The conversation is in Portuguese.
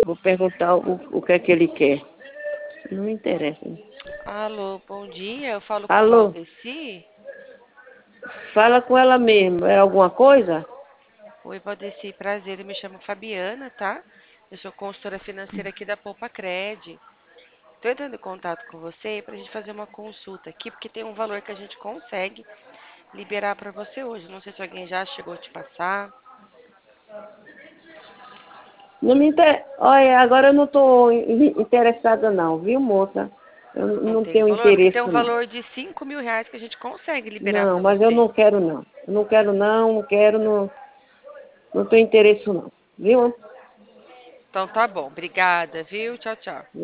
Vou perguntar o que é que ele quer. Não me interessa. Alô, bom dia. Eu falo com Alô? Valdeci. Fala com ela mesmo. É alguma coisa? Oi, Valdeci, prazer. Eu me chamo Fabiana, tá? Eu sou consultora financeira aqui da Poupa Cred. Estou entrando em contato com você para a gente fazer uma consulta aqui, porque tem um valor que a gente consegue liberar para você hoje. Não sei se alguém já chegou a te passar. Não me inter... Olha, agora eu não estou interessada não, viu, moça? Eu Não não tem tenho valor? Porque tem um interesse não. valor de R$ 5.000 que a gente consegue liberar Não, para mas eu você. não quero não. Eu não quero não, não quero, não tenho interesse não. Viu? Então tá bom. Obrigada, viu? Tchau, tchau.